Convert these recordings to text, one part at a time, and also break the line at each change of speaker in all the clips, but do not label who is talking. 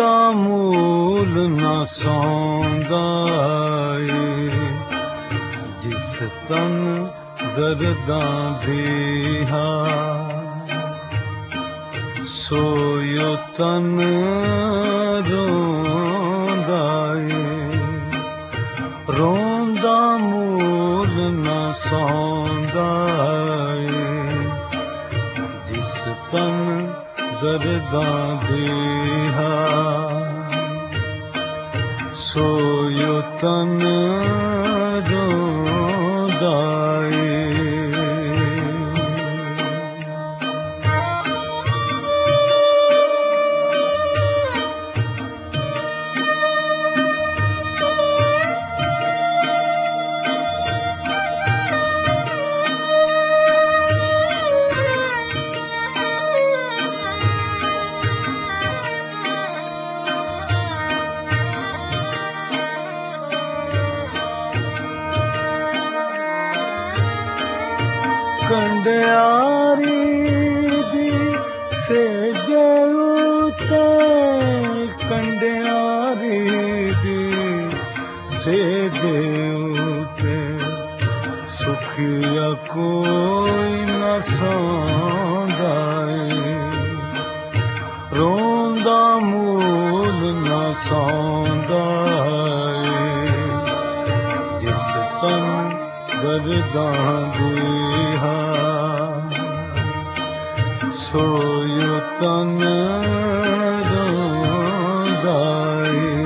रोंदा मूल ना सौंदा ए, जिस तन दर्दां दी हा सोयो तन रोंदा ए, रोंदा मूल ना सौंदा ए, जिस तन दर्दां दी हा सोयो तन रोंदा ए। कंडियारी दी सेजे उते, कंडियारी दी सेजे उते सुखिया कोई न सौंदा ए, रोंदा मूल न सौंदा ए, जिस तन दर्दां दी हा सोयो तन रोंदा ए।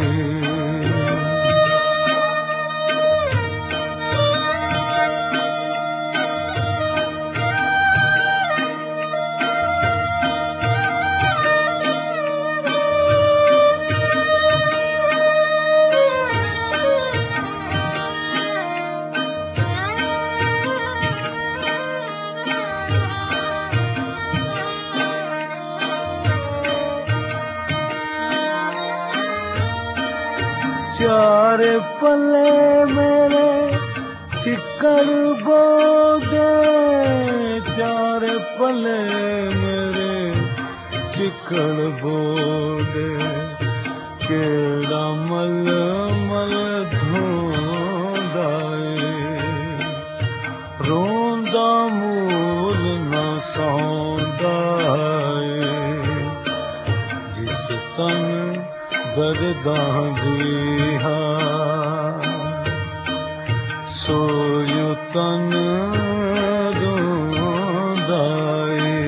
चार पल्ले मेरे चिक्कड़ बोगे, चार पल्ले मेरे चिक्कड़ बोगे, केड़ा मल मल धोंदा ए, रोंदा मूल न सौंदा ए, जिस तन दर्दां दी हा सोयो तन रोंदा ए।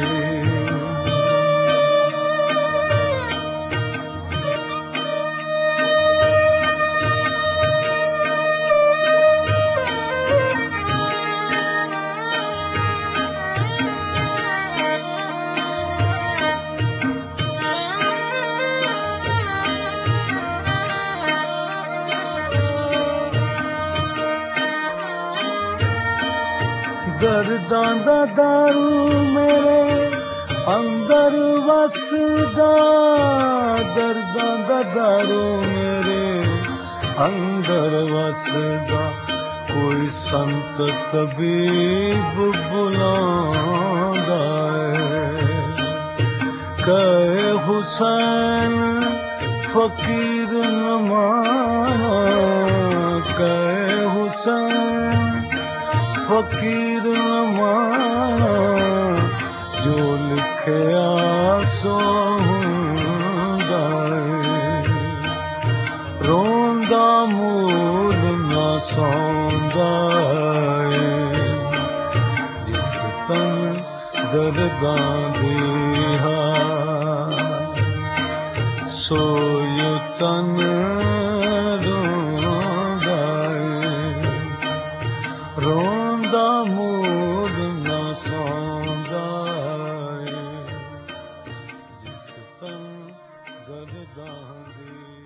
दर्दां दा दारू मेरे अंदर वसदा, दर्दां दा दारू मेरे अंदर वसदा, कोई संत तबीब बुलांदा ए, कहे हुसैन फकीर न माना, कहे हुसैन फकीर न माना, जो लिखया सो हुंदा ए, रोंदा मूल न सौंदा ए, जिस तन दर्दां दी हा सोयो तन रोंदा ए, रोंदा मूल न सौंदा ए, जिस तन दर्दां दी